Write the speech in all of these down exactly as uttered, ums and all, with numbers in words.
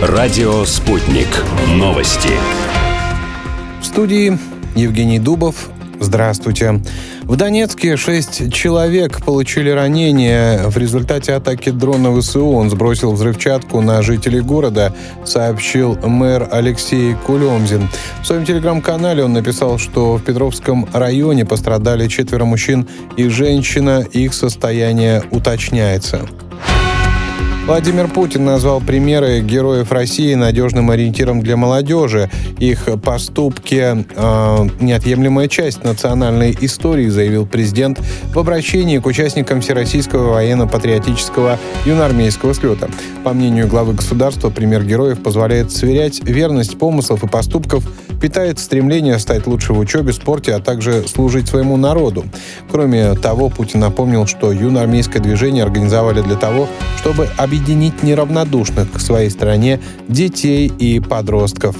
Радио «Спутник». Новости. В студии Евгений Дубов. Здравствуйте. В Донецке шесть человек получили ранения в результате атаки дрона ВСУ. Он сбросил взрывчатку на жителей города, сообщил мэр Алексей Кулемзин. В своем телеграм-канале он написал, что в Петровском районе пострадали четверо мужчин и женщина. Их состояние уточняется. Владимир Путин назвал примеры героев России надежным ориентиром для молодежи. Их поступки э, – неотъемлемая часть национальной истории, заявил президент в обращении к участникам Всероссийского военно-патриотического юноармейского слета. По мнению главы государства, пример героев позволяет сверять верность помыслов и поступков, питает стремление стать лучше в учебе, спорте, а также служить своему народу. Кроме того, Путин напомнил, что юноармейское движение организовали для того, чтобы объединить неравнодушных к своей стране детей и подростков.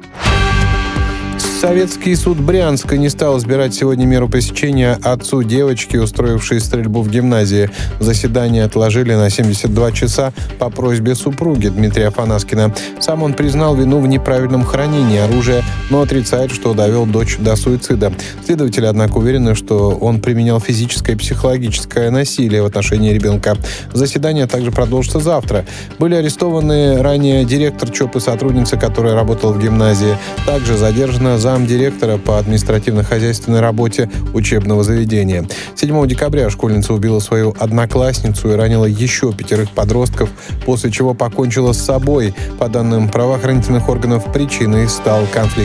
Советский суд Брянска не стал избирать сегодня меру пресечения отцу девочки, устроившей стрельбу в гимназии. Заседание отложили на семьдесят два часа по просьбе супруги Дмитрия Афанаскина. Сам он признал вину в неправильном хранении оружия, но отрицает, что довел дочь до суицида. Следователи, однако, уверены, что он применял физическое и психологическое насилие в отношении ребенка. Заседание также продолжится завтра. Были арестованы ранее директор ЧОП и сотрудница, которая работала в гимназии. Также задержана за замдиректора по административно-хозяйственной работе учебного заведения. седьмого декабря школьница убила свою одноклассницу и ранила еще пятерых подростков, после чего покончила с собой. По данным правоохранительных органов, причиной стал конфликт.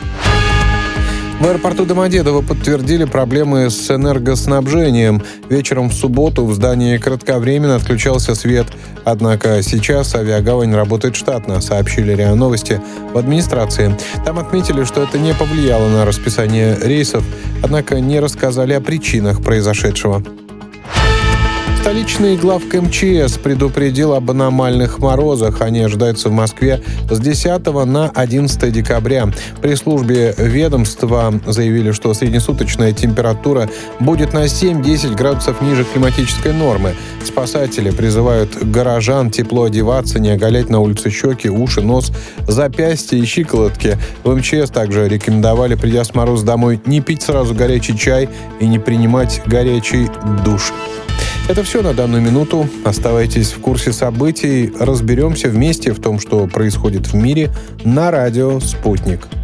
В аэропорту Домодедово подтвердили проблемы с энергоснабжением. Вечером в субботу в здании кратковременно отключался свет. Однако сейчас авиагавань работает штатно, сообщили РИА Новости в администрации. Там отметили, что это не повлияло на расписание рейсов, однако не рассказали о причинах произошедшего. Столичный главк эм че эс предупредил об аномальных морозах. Они ожидаются в Москве с десятого на одиннадцатое декабря. При службе ведомства заявили, что среднесуточная температура будет на семь-десять градусов ниже климатической нормы. Спасатели призывают горожан тепло одеваться, не оголять на улице щеки, уши, нос, запястья и щиколотки. В эм че эс также рекомендовали, придя с мороза домой, не пить сразу горячий чай и не принимать горячий душ. Это все на данную минуту. Оставайтесь в курсе событий. Разберемся вместе в том, что происходит в мире, на радио «Спутник».